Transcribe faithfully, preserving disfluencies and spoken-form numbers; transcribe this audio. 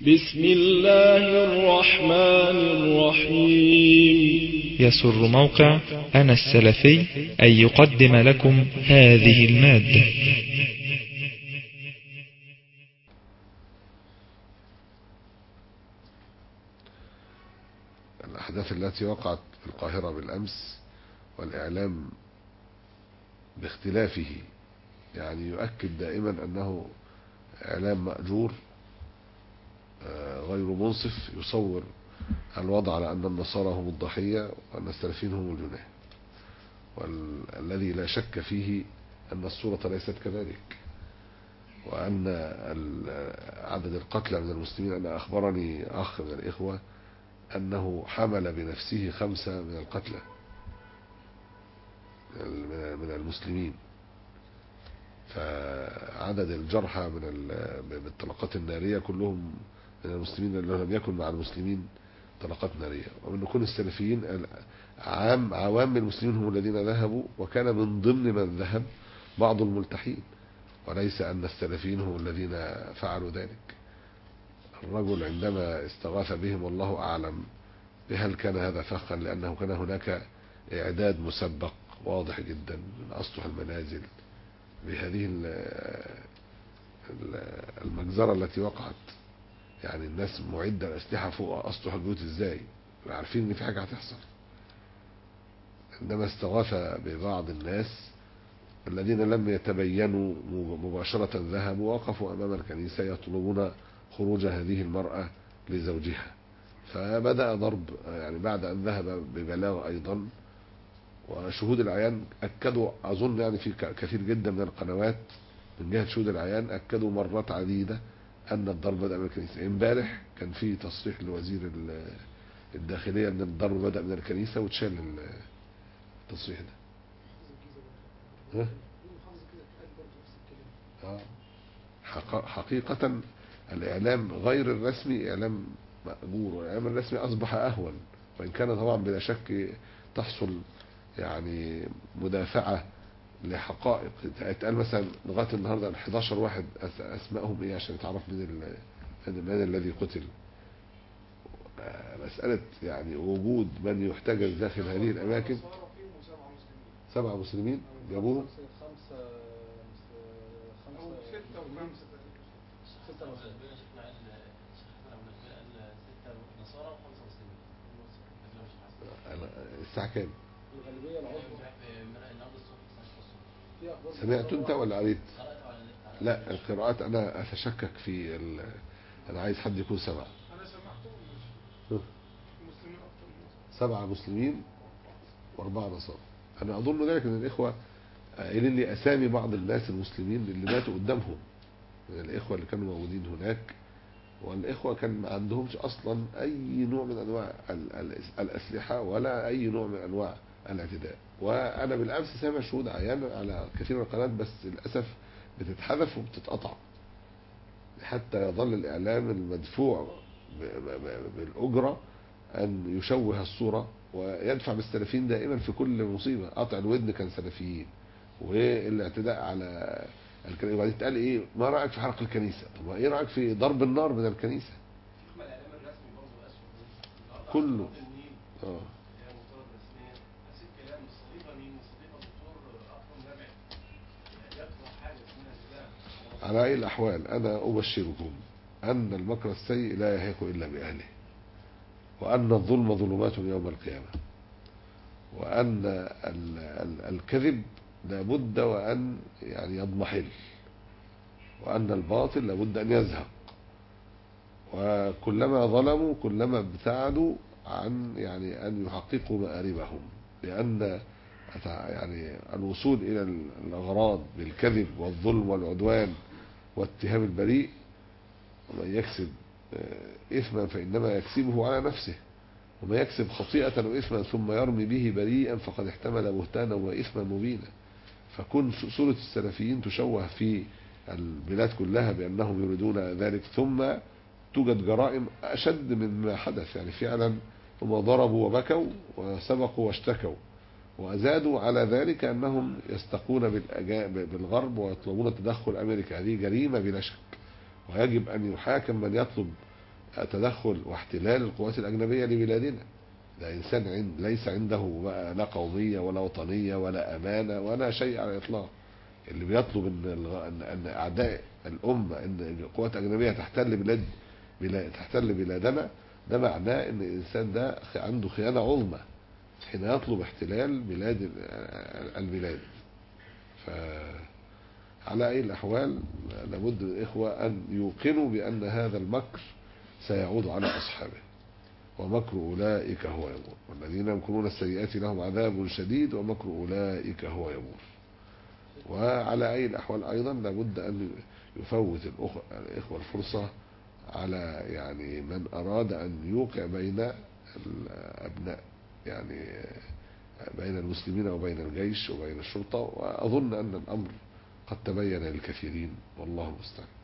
بسم الله الرحمن الرحيم. يسر موقع أنا السلفي أن يقدم لكم هذه المادة. الأحداث التي وقعت في القاهرة بالأمس والإعلام باختلافه يعني يؤكد دائما أنه إعلام مأجور غير منصف، يصور الوضع على أن النصارى هم الضحية وأن السلفيين هم الجناه، والذي لا شك فيه أن الصورة ليست كذلك، وأن عدد القتلى من المسلمين. أنا أخبرني أخ من الإخوة أنه حمل بنفسه خمسة من القتلى من المسلمين، فعدد الجرحى من بالطلقات النارية كلهم من المسلمين، اللي لم يكن مع المسلمين طلقات نارية. ومن كل السلفيين عام عوام المسلمين هم الذين ذهبوا، وكان من ضمن من ذهب بعض الملتحين، وليس أن السلفيين هم الذين فعلوا ذلك. الرجل عندما استغاث بهم والله أعلم بهل كان هذا فخا، لأنه كان هناك إعداد مسبق واضح جدا من أسطح المنازل بهذه المجزرة التي وقعت. يعني الناس معدة الأسلحة فوق أسطح البيوت ازاي، عارفين ان في حاجة هتحصل. عندما استغاث ببعض الناس الذين لم يتبينوا مباشرة ذهبوا وقفوا أمام الكنيسة يطلبون خروج هذه المرأة لزوجها، فبدأ ضرب يعني بعد أن ذهب ببلاغ أيضا. وشهود العيان أكدوا، أظن يعني في كثير جدا من القنوات من جهة شهود العيان أكدوا مرات عديدة أن الضرب بدأ من الكنيسة. امبارح كان في تصريح لوزير الداخلية أن الضرب بدأ من الكنيسة وتشال التصريح ده. ها؟ حقيقة الإعلام غير الرسمي إعلام مأجور، والإعلام الرسمي أصبح أهون، وإن كان طبعا بلا شك تحصل يعني مدافعة لحقائق. اتقال مثلا لغاية النهاردة ال حداشر واحد أسمائهم إيه عشان يتعرف من من الذي قتل. مسألة يعني وجود من يحتجز داخل هذه الأماكن. سبعة مسلمين جابوهم، الساعة كام؟ سمعت انت ولا قريت؟ لا القراءات انا اتشكك في ال... انا عايز حد يكون سبعة. سبعة مسلمين واربعة نصارى. انا اظن ذلك ان الاخوة قايلين لي اسامي بعض الناس المسلمين اللي ماتوا قدامهم من الاخوة اللي كانوا موجودين هناك، والاخوة كان ما عندهمش اصلا اي نوع من انواع الاسلحة ولا اي نوع من انواع الاعتداء. وانا بالامس سامع شهود عيان على كثير من القنوات، بس للاسف بتتحذف وبتتقطع حتى يظل الاعلام المدفوع بالاجرة ان يشوه الصورة ويدفع بالسلفيين دائما في كل مصيبة. قطع الودن كان سلفيين، والاعتداء على الكنيسة. وبعدين تقال ايه، ما رأيك في حرق الكنيسة؟ طب ايه رأيك في ضرب النار من الكنيسة؟ كله اه على اي الاحوال انا ابشركم ان المكر السيء لا يهيق الا باهله، وان الظلم ظلمات يوم القيامة، وان ال ال الكذب لابد وان يعني يضمحل، وان الباطل لابد ان يزهق. وكلما ظلموا كلما ابتعدوا عن يعني ان يحققوا مآربهم، لان يعني الوصول الى الاغراض بالكذب والظلم والعدوان واتهام البريء، ومن يكسب اثما فانما يكسبه على نفسه، وما يكسب خطيئة واثما ثم يرمي به بريئا فقد احتمل بهتانا واثما مبينا. فكن صورة السلفيين تشوه في البلاد كلها بانهم يريدون ذلك، ثم توجد جرائم اشد مما حدث. يعني فعلا هم ضربوا وبكوا وسبقوا واشتكوا، وازادوا على ذلك انهم يستقون بالغرب ويطلبون تدخل امريكا. هذه جريمة بلا شك، ويجب ان يحاكم من يطلب تدخل واحتلال القوات الأجنبية لبلادنا. ده إنسان عند ليس عنده بقى لا قومية ولا وطنية ولا أمانة ولا شيء على الإطلاق. اللي بيطلب إن, أن أعداء الأمة إن القوات الأجنبية تحتل بلاد بلاد تحتل بلادنا، ده معناه إن الإنسان ده عنده خيانة عظمى حين يطلب احتلال بلاد البلاد. فعلى أي الأحوال لابد الإخوة أن يوقنوا بأن هذا المكر سيعود على أصحابه، ومكر أولئك هو يبور، والذين يمكرون السيئات لهم عذاب شديد ومكر أولئك هو يبور. وعلى أي الأحوال أيضا لابد أن يفوت الإخوة الفرصة على يعني من أراد أن يوقع بين الأبناء، يعني بين المسلمين وبين الجيش وبين الشرطة، وأظن أن الأمر قد تبين للكثيرين والله المستعان.